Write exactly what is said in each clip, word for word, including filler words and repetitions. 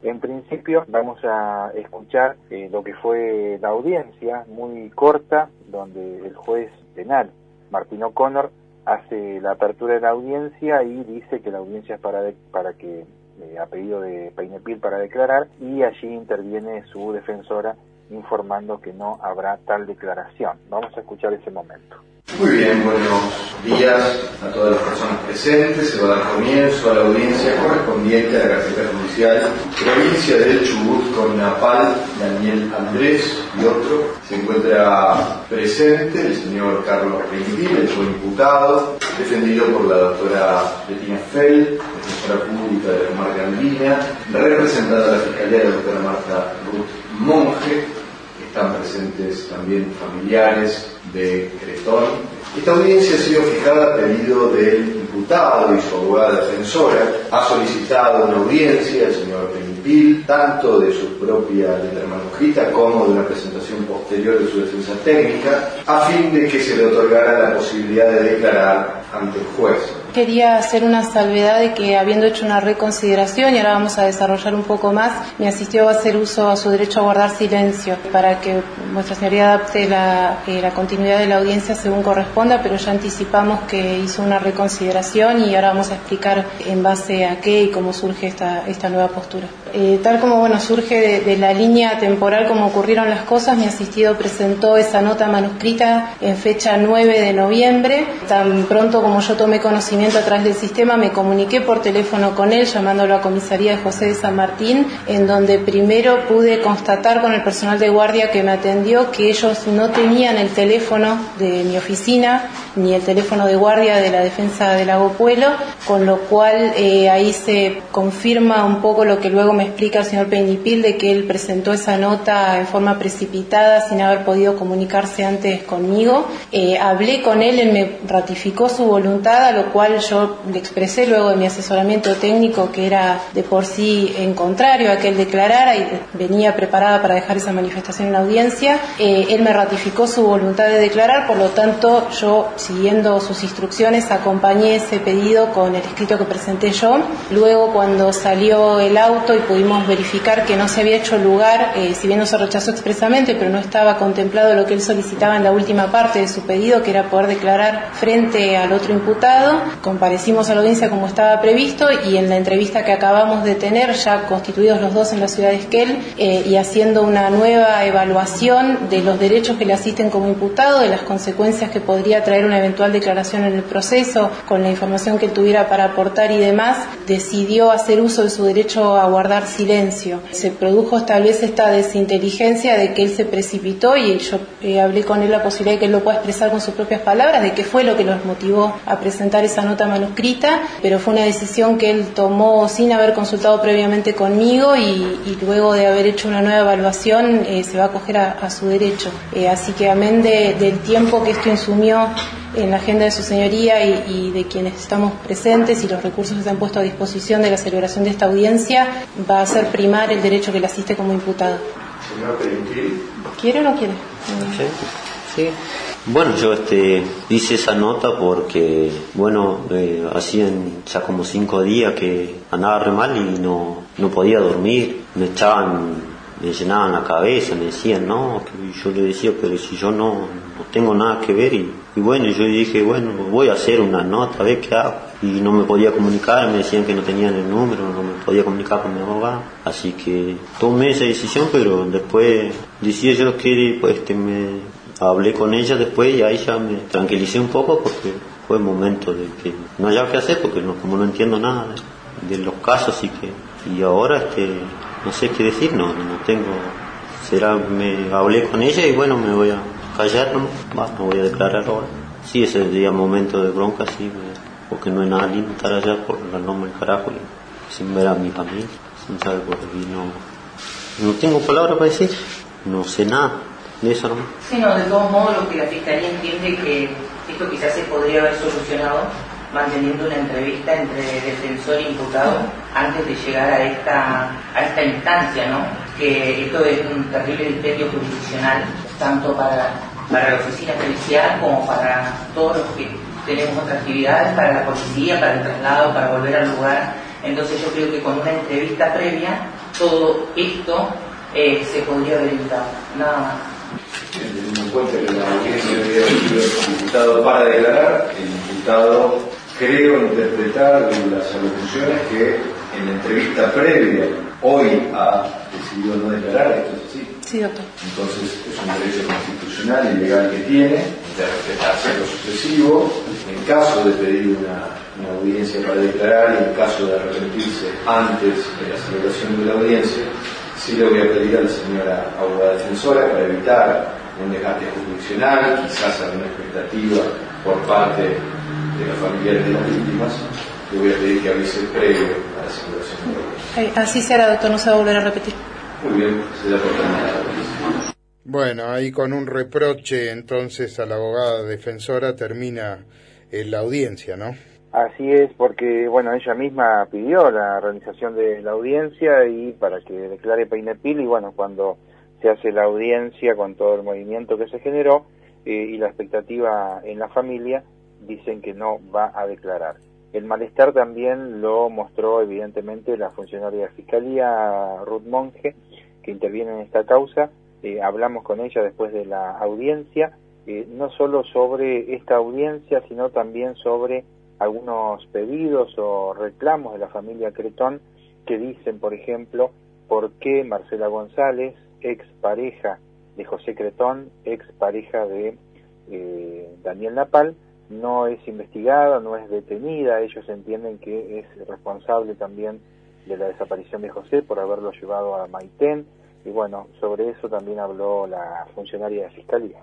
En principio vamos a escuchar eh, lo que fue la audiencia, muy corta, donde el juez penal, Martín O'Connor, hace la apertura de la audiencia y dice que la audiencia es para, de, para que, eh, a pedido de Peynepil para declarar, y allí interviene su defensora informando que no habrá tal declaración. Vamos a escuchar ese momento. Muy bien, buenos días a todas las personas presentes. Se va a dar comienzo a la audiencia correspondiente a la Caseta Judicial Provincia del Chubut con Napal, Daniel Andrés y otro. Se encuentra presente el señor Carlos Peynepil, el coimputado, defendido por la doctora Bettina Fell, defensora pública de la comarca andina, representada a la Fiscalía de la doctora Marta Ruth Monge. Están presentes también familiares de Cretón. Esta audiencia ha sido fijada a pedido del imputado y su abogada defensora. Ha solicitado una audiencia al señor Peynepil, tanto de su propia letra manuscrita como de una presentación posterior de su defensa técnica, a fin de que se le otorgara la posibilidad de declarar ante el juez. Quería hacer una salvedad de que, habiendo hecho una reconsideración, y ahora vamos a desarrollar un poco más, me asistió a hacer uso a su derecho a guardar silencio, para que vuestra señoría adapte la, eh, la continuidad de la audiencia según corresponda, pero ya anticipamos que hizo una reconsideración y ahora vamos a explicar en base a qué y cómo surge esta, esta nueva postura. Eh, tal como bueno surge de, de la línea temporal como ocurrieron las cosas, mi asistido presentó esa nota manuscrita en fecha nueve de noviembre. Tan pronto como yo tomé conocimiento a través del sistema, me comuniqué por teléfono con él, llamándolo a comisaría de José de San Martín, en donde primero pude constatar con el personal de guardia que me atendió que ellos no tenían el teléfono de mi oficina ni el teléfono de guardia de la defensa de Lago Puelo, con lo cual eh, ahí se confirma un poco lo que luego me explica el señor Peynepil, de que él presentó esa nota en forma precipitada sin haber podido comunicarse antes conmigo. Eh, hablé con él, él me ratificó su voluntad, a lo cual yo le expresé luego de mi asesoramiento técnico que era de por sí en contrario a que él declarara y venía preparada para dejar esa manifestación en la audiencia. Eh, él me ratificó su voluntad de declarar, por lo tanto yo, siguiendo sus instrucciones, acompañé ese pedido con el escrito que presenté yo. Luego, cuando salió el auto y pudimos verificar que no se había hecho lugar, eh, si bien no se rechazó expresamente, pero no estaba contemplado lo que él solicitaba en la última parte de su pedido, que era poder declarar frente al otro imputado, comparecimos a la audiencia como estaba previsto, y en la entrevista que acabamos de tener, ya constituidos los dos en la ciudad de Esquel, eh, y haciendo una nueva evaluación de los derechos que le asisten como imputado, de las consecuencias que podría traer una eventual declaración en el proceso, con la información que tuviera para aportar y demás, decidió hacer uso de su derecho a guardar silencio. Se produjo tal vez esta desinteligencia de que él se precipitó, y yo eh, hablé con él la posibilidad de que él lo pueda expresar con sus propias palabras, de qué fue lo que los motivó a presentar esa nota manuscrita, pero fue una decisión que él tomó sin haber consultado previamente conmigo, y, y luego de haber hecho una nueva evaluación eh, se va a acoger a, a su derecho. Eh, así que, amén de, del tiempo que esto insumió en la agenda de su señoría y, y de quienes estamos presentes y los recursos que se han puesto a disposición de la celebración de esta audiencia, va a ser primar el derecho que le asiste como imputado. Señor Peynepil. ¿Quiere o no quiere? Sí, sí. Bueno, yo este, hice esa nota porque, bueno, eh, hacían ya como cinco días que andaba re mal y no, no podía dormir. Me echaban, me llenaban la cabeza, me decían, no, que yo le decía, pero si yo no, no tengo nada que ver. Y, y bueno, yo dije, bueno, voy a hacer una nota, a ver qué hago. Y no me podía comunicar, me decían que no tenían el número, no me podía comunicar con mi abogado. Así que tomé esa decisión, pero después decía yo que pues, este, me... hablé con ella después y ahí ya me tranquilicé un poco, porque fue el momento de que no haya qué hacer, porque no, como no entiendo nada de, de los casos, y que y ahora este no sé qué decir, no no tengo, será, me hablé con ella y bueno, me voy a callar, no, va, me voy a declarar ahora. Sí, ese día momento de bronca, sí, me, porque no hay nada lindo estar allá por la loma del carajo y sin ver a mi familia, sin saber por qué no, no tengo palabras para decir, no sé nada de eso, ¿no? Sí, no, de todos modos lo que la Fiscalía entiende que esto quizás se podría haber solucionado manteniendo una entrevista entre defensor e imputado antes de llegar a esta a esta instancia, ¿no? Que esto es un terrible dispendio jurisdiccional, tanto para, para la oficina policial como para todos los que tenemos otras actividades, para la policía, para el traslado, para volver al lugar. Entonces yo creo que con una entrevista previa todo esto eh, se podría haber evitado. Nada más. Teniendo en cuenta que la audiencia había elegido el imputado para declarar, el imputado creo interpretar de las alocuciones que en la entrevista previa hoy ha decidido no declarar. ¿Esto es así? Sí, doctor. Entonces es un derecho constitucional y legal que tiene de respetarse lo sucesivo. En caso de pedir una, una audiencia para declarar y en caso de arrepentirse antes de la celebración de la audiencia, sí le voy a pedir a la señora abogada defensora, para evitar un desgaste jurisdiccional, quizás alguna expectativa por parte de los familiares de las víctimas, le voy a pedir que avise previo a la celebración de la audiencia. Así será, doctor, no se va a volver a repetir. Muy bien, se da por terminada la audiencia. Bueno, ahí con un reproche entonces a la abogada defensora termina eh, la audiencia, ¿no? Así es, porque bueno, ella misma pidió la realización de la audiencia y para que declare Peynepil, y bueno, cuando se hace la audiencia con todo el movimiento que se generó eh, y la expectativa en la familia, dicen que no va a declarar. El malestar también lo mostró evidentemente la funcionaria de Fiscalía, Ruth Monge, que interviene en esta causa. Eh, hablamos con ella después de la audiencia, eh, no solo sobre esta audiencia, sino también sobre algunos pedidos o reclamos de la familia Cretón, que dicen, por ejemplo, por qué Marcela González, ex pareja de José Cretón, ex pareja de eh, Daniel Napal, no es investigada, no es detenida. Ellos entienden que es responsable también de la desaparición de José por haberlo llevado a Maitén, y bueno, sobre eso también habló la funcionaria de Fiscalía.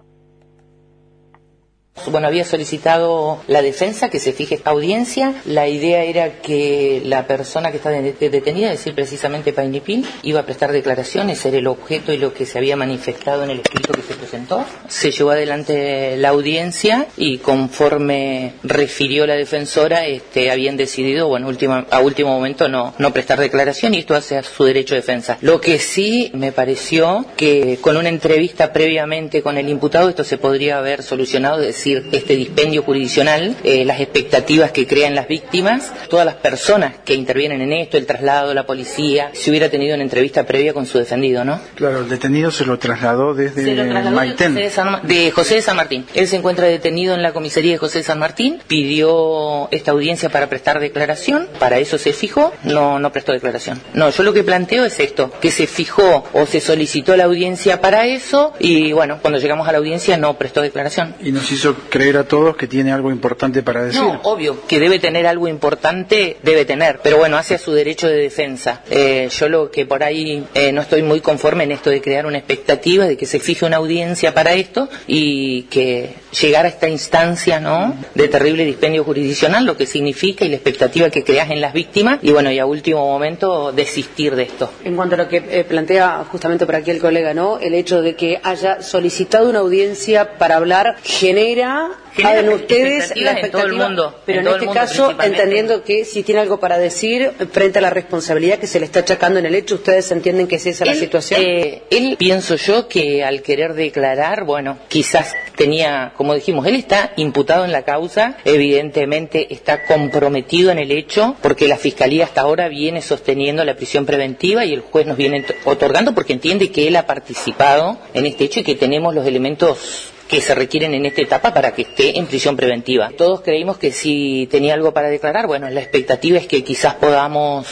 Bueno, había solicitado la defensa que se fije esta audiencia. La idea era que la persona que está detenida, es decir, precisamente Peynepil, iba a prestar declaraciones, era el objeto y lo que se había manifestado en el escrito que se presentó. Se llevó adelante la audiencia y conforme refirió la defensora, este, habían decidido, bueno, última, a último momento no, no prestar declaración, y esto hace a su derecho de defensa. Lo que sí me pareció que con una entrevista previamente con el imputado esto se podría haber solucionado, es decir, este dispendio jurisdiccional, eh, las expectativas que crean las víctimas, todas las personas que intervienen en esto, el traslado, la policía, si hubiera tenido una entrevista previa con su defendido, ¿no? Claro, el detenido se lo trasladó desde se lo trasladó Maitén. De José, de, San, de José de San Martín. Él se encuentra detenido en la comisaría de José de San Martín, pidió esta audiencia para prestar declaración, para eso se fijó, no, no prestó declaración. No, yo lo que planteo es esto, que se fijó o se solicitó la audiencia para eso, y bueno, cuando llegamos a la audiencia no prestó declaración. Y nos hizo creer a todos que tiene algo importante para decir. No, obvio, que debe tener algo importante, debe tener, pero bueno, hace a su derecho de defensa. Eh, yo lo que por ahí eh, no estoy muy conforme en esto de crear una expectativa, de que se fije una audiencia para esto y que llegar a esta instancia, ¿no?, de terrible dispendio jurisdiccional, lo que significa y la expectativa que creas en las víctimas, y bueno, y a último momento desistir de esto. En cuanto a lo que eh, plantea justamente por aquí el colega, ¿no?, el hecho de que haya solicitado una audiencia para hablar genera... Genera en ustedes la expectativa en todo el mundo, pero en en, todo este el mundo, caso entendiendo que si tiene algo para decir frente a la responsabilidad que se le está achacando en el hecho, ¿ustedes entienden que es esa él, la situación? Eh, él, pienso yo, que al querer declarar, bueno, quizás tenía, como dijimos, él está imputado en la causa, evidentemente está comprometido en el hecho, porque la Fiscalía hasta ahora viene sosteniendo la prisión preventiva y el juez nos viene otorgando porque entiende que él ha participado en este hecho y que tenemos los elementos que se requieren en esta etapa para que esté en prisión preventiva. Todos creímos que si tenía algo para declarar, bueno, la expectativa es que quizás podamos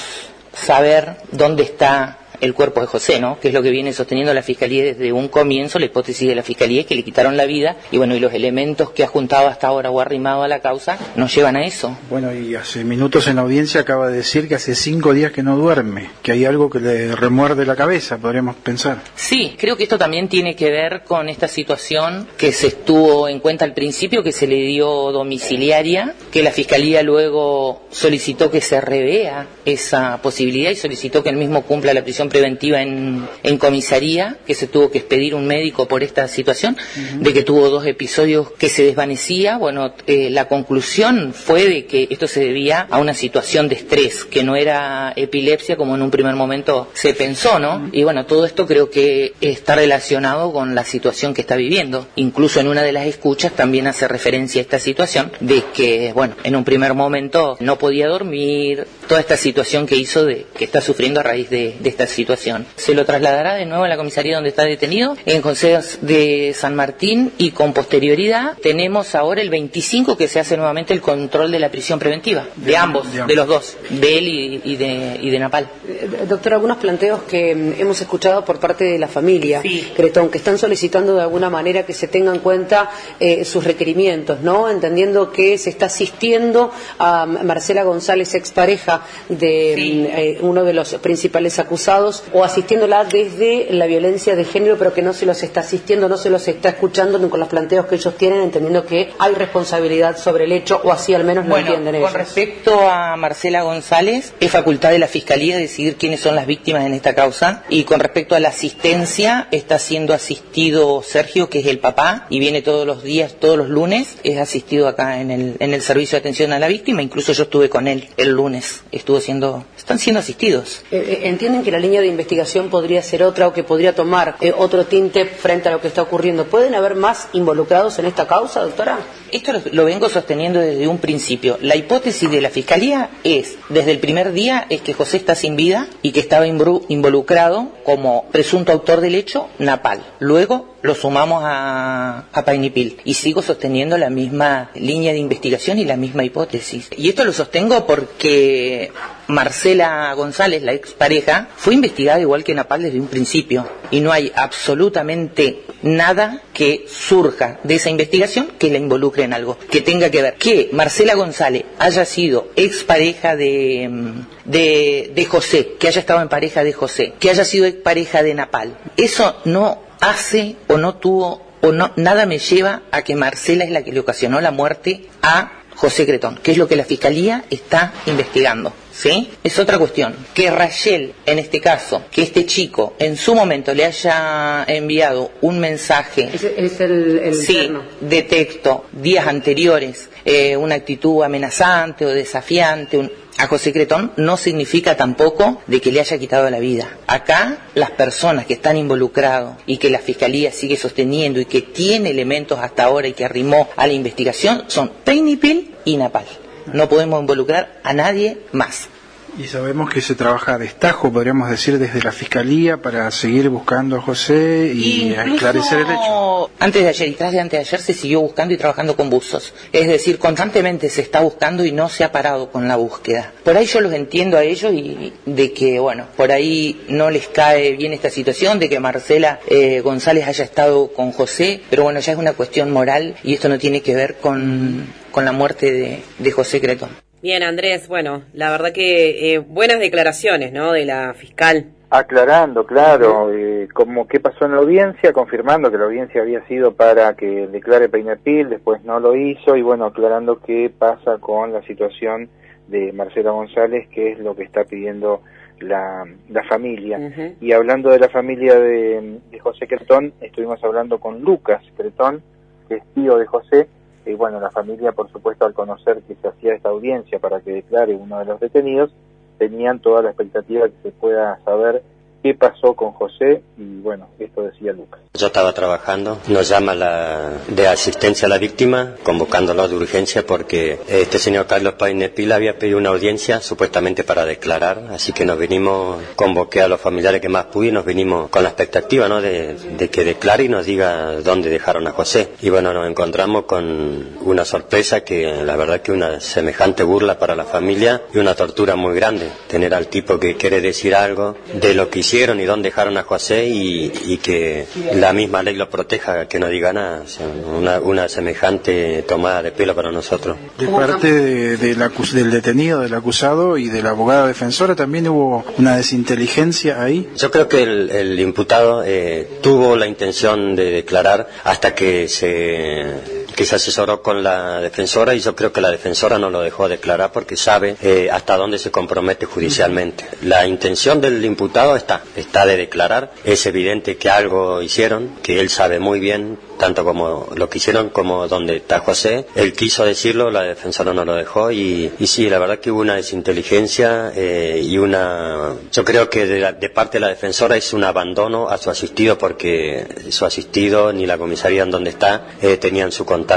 saber dónde está el cuerpo de José, ¿no?, que es lo que viene sosteniendo la Fiscalía desde un comienzo. La hipótesis de la Fiscalía es que le quitaron la vida, y bueno, y los elementos que ha juntado hasta ahora o arrimado a la causa nos llevan a eso. Bueno, y hace minutos en la audiencia acaba de decir que hace cinco días que no duerme, que hay algo que le remuerde la cabeza, podríamos pensar. Sí, creo que esto también tiene que ver con esta situación que se estuvo en cuenta al principio, que se le dio domiciliaria, que la Fiscalía luego solicitó que se revea esa posibilidad y solicitó que él mismo cumpla la prisión preventiva en, en comisaría, que se tuvo que expedir un médico por esta situación, uh-huh. de que tuvo dos episodios que se desvanecía. Bueno, eh, la conclusión fue de que esto se debía a una situación de estrés, que no era epilepsia como en un primer momento se pensó, ¿no? Uh-huh. Y bueno, todo esto creo que está relacionado con la situación que está viviendo. Incluso en una de las escuchas también hace referencia a esta situación de que, bueno, en un primer momento no podía dormir, toda esta situación situación que hizo, de que está sufriendo a raíz de, de esta situación. Se lo trasladará de nuevo a la comisaría donde está detenido, en consejos de San Martín, y con posterioridad tenemos ahora el veinticinco que se hace nuevamente el control de la prisión preventiva, de ambos, de los dos, de él y, y, de, y de Napal. Eh, doctor, algunos planteos que hemos escuchado por parte de la familia, sí. Cretón, que están solicitando de alguna manera que se tengan en cuenta eh, sus requerimientos, ¿no? Entendiendo que se está asistiendo a Marcela González, expareja de sí. eh, uno de los principales acusados, o asistiéndola desde la violencia de género, pero que no se los está asistiendo, no se los está escuchando con los planteos que ellos tienen, entendiendo que hay responsabilidad sobre el hecho, o así al menos lo bueno, entienden ellos. Con respecto a Marcela González, es facultad de la Fiscalía decidir quiénes son las víctimas en esta causa, y con respecto a la asistencia, está siendo asistido Sergio, que es el papá, y viene todos los días, todos los lunes, es asistido acá en el, en el servicio de atención a la víctima. Incluso yo estuve con él el lunes, estuvo siendo, están siendo asistidos. Eh, ¿Entienden que la línea de investigación podría ser otra, o que podría tomar eh, otro tinte frente a lo que está ocurriendo? ¿Pueden haber más involucrados en esta causa, doctora? Esto lo, lo vengo sosteniendo desde un principio. La hipótesis de la Fiscalía es, desde el primer día, es que José está sin vida y que estaba involucrado como presunto autor del hecho, Napal. Luego lo sumamos a, a Painipil, y sigo sosteniendo la misma línea de investigación y la misma hipótesis. Y esto lo sostengo porque Marcela González, la expareja, fue investigada igual que Napal desde un principio, y no hay absolutamente nada que surja de esa investigación que la involucre en algo, que tenga que ver que Marcela González haya sido expareja de, de, de José, que haya estado en pareja de José, que haya sido expareja de Napal. Eso no hace o no tuvo o no nada me lleva a que Marcela es la que le ocasionó la muerte a José Cretón, que es lo que la Fiscalía está investigando, ¿sí? Es otra cuestión. Que Rayel, en este caso, que este chico en su momento le haya enviado un mensaje, es, es el, el sí, interno. de texto días anteriores, eh, una actitud amenazante o desafiante, un, a José Cretón, no significa tampoco de que le haya quitado la vida. Acá las personas que están involucradas y que la Fiscalía sigue sosteniendo y que tiene elementos hasta ahora y que arrimó a la investigación son Painipil y Napal. No podemos involucrar a nadie más. Y sabemos que se trabaja a destajo, podríamos decir, desde la Fiscalía para seguir buscando a José y Incluso, esclarecer el hecho. Antes de ayer y tras de antes de ayer se siguió buscando y trabajando con buzos. Es decir, constantemente se está buscando y no se ha parado con la búsqueda. Por ahí yo los entiendo a ellos, y de que, bueno, por ahí no les cae bien esta situación de que Marcela eh, González haya estado con José, pero bueno, ya es una cuestión moral y esto no tiene que ver con, con la muerte de, de José Cretón. Bien, Andrés, bueno, la verdad que eh, buenas declaraciones, ¿no?, de la fiscal. Aclarando, claro, eh, como qué pasó en la audiencia, confirmando que la audiencia había sido para que declare Painipil, después no lo hizo, y bueno, aclarando qué pasa con la situación de Marcela González, que es lo que está pidiendo la, la familia. Uh-huh. Y hablando de la familia de, de José Cretón, estuvimos hablando con Lucas Cretón, que es tío de José. Y bueno, la familia, por supuesto, al conocer que se hacía esta audiencia para que declare uno de los detenidos, tenían toda la expectativa de que se pueda saber qué pasó con José, y bueno, esto decía Lucas. Yo estaba trabajando, nos llama la de asistencia a la víctima, convocándolo de urgencia porque este señor Carlos Painipil había pedido una audiencia supuestamente para declarar, así que nos vinimos, convoqué a los familiares que más pude y nos vinimos con la expectativa, ¿no?, de, de que declare y nos diga dónde dejaron a José. Y bueno, nos encontramos con una sorpresa, que la verdad que una semejante burla para la familia y una tortura muy grande, tener al tipo que quiere decir algo de lo que hicieron y dónde dejaron a José, y, y que la misma ley lo proteja, que no diga nada. O sea, una, una semejante tomada de pelo para nosotros. De parte de, de la, del detenido, del acusado y de la abogada defensora, ¿también hubo una desinteligencia ahí? Yo creo que el, el imputado eh, tuvo la intención de declarar hasta que se... que se asesoró con la defensora, y yo creo que la defensora no lo dejó declarar porque sabe eh, hasta dónde se compromete judicialmente. La intención del imputado está, está de declarar. Es evidente que algo hicieron, que él sabe muy bien, tanto como lo que hicieron como dónde está José. Él quiso decirlo, la defensora no lo dejó, y, y sí, la verdad que hubo una desinteligencia eh, y una... Yo creo que de, la, de parte de la defensora es un abandono a su asistido, porque su asistido ni la comisaría en donde está eh, tenían su contacto.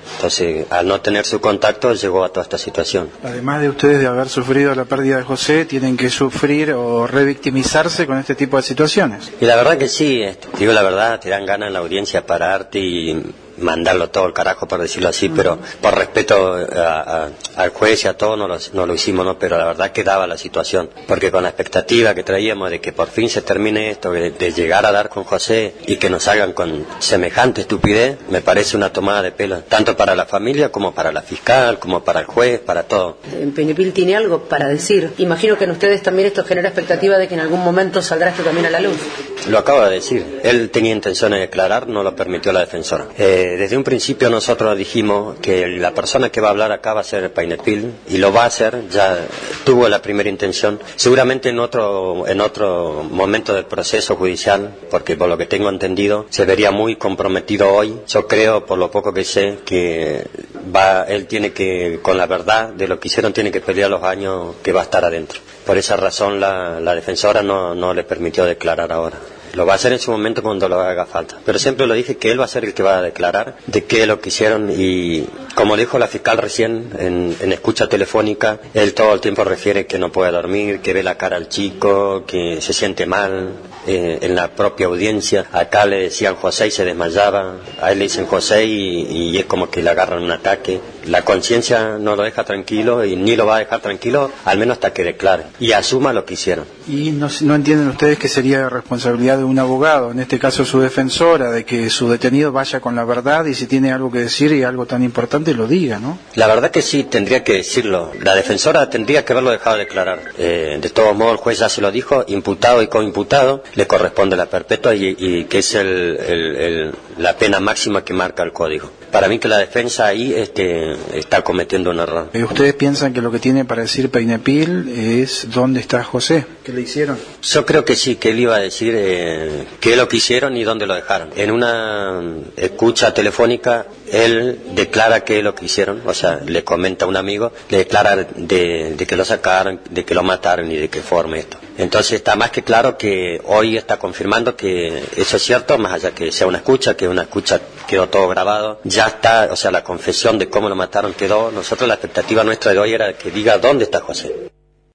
Entonces, al no tener su contacto, llegó a toda esta situación. Además de ustedes de haber sufrido la pérdida de José, tienen que sufrir o revictimizarse con este tipo de situaciones. Y la verdad que sí, este, digo la verdad, te dan ganas en la audiencia pararte y mandarlo todo al carajo, por decirlo así, pero por respeto a, a, al juez y a todo no lo, no lo hicimos, ¿no? Pero la verdad que daba la situación, porque con la expectativa que traíamos de que por fin se termine esto, de, de llegar a dar con José y que nos hagan con semejante estupidez, me parece una tomada de pelo, tanto para la familia como para la fiscal, como para el juez, para todo. Peñapil tiene algo para decir. Imagino que en ustedes también esto genera expectativa de que en algún momento saldrá esto también a la luz. Lo acabo de decir, él tenía intención de declarar, no lo permitió la defensora. Eh, Desde un principio nosotros dijimos que la persona que va a hablar acá va a ser Peñapil y lo va a hacer, ya tuvo la primera intención, seguramente en otro en otro momento del proceso judicial, porque por lo que tengo entendido se vería muy comprometido hoy. Yo creo, por lo poco que sé, que va él tiene que, con la verdad de lo que hicieron, tiene que pelear los años que va a estar adentro. Por esa razón la, la defensora no, no le permitió declarar ahora. Lo va a hacer en su momento cuando lo haga falta. Pero siempre lo dije que él va a ser el que va a declarar de qué es lo que hicieron y, como dijo la fiscal recién en, en escucha telefónica, él todo el tiempo refiere que no puede dormir, que ve la cara al chico, que se siente mal. Eh, en la propia audiencia, acá le decían José y se desmayaba, a él le dicen José y, y es como que le agarran un ataque. La conciencia no lo deja tranquilo y ni lo va a dejar tranquilo, al menos hasta que declare y asuma lo que hicieron. ¿Y no, no entienden ustedes que sería responsabilidad de un abogado, en este caso su defensora, de que su detenido vaya con la verdad y si tiene algo que decir y algo tan importante lo diga, ¿no? La verdad que sí, tendría que decirlo. La defensora tendría que haberlo dejado declarar. Eh, de todos modos, el juez ya se lo dijo, imputado y coimputado, le corresponde la perpetua y, y que es el, el, el, la pena máxima que marca el código. Para mí que la defensa ahí este, está cometiendo un error. ¿Ustedes piensan que lo que tiene para decir Peñapil es dónde está José? ¿Qué le hicieron? Yo creo que sí, que él iba a decir eh, qué es lo que hicieron y dónde lo dejaron. En una escucha telefónica, él declara qué es lo que hicieron, o sea, le comenta a un amigo, le declara de, de que lo sacaron, de que lo mataron y de qué forma esto. Entonces está más que claro que hoy está confirmando que eso es cierto, más allá que sea una escucha, que una escucha quedó todo grabado, ya está, o sea, la confesión de cómo lo mataron quedó. Nosotros la expectativa nuestra de hoy era que diga dónde está José.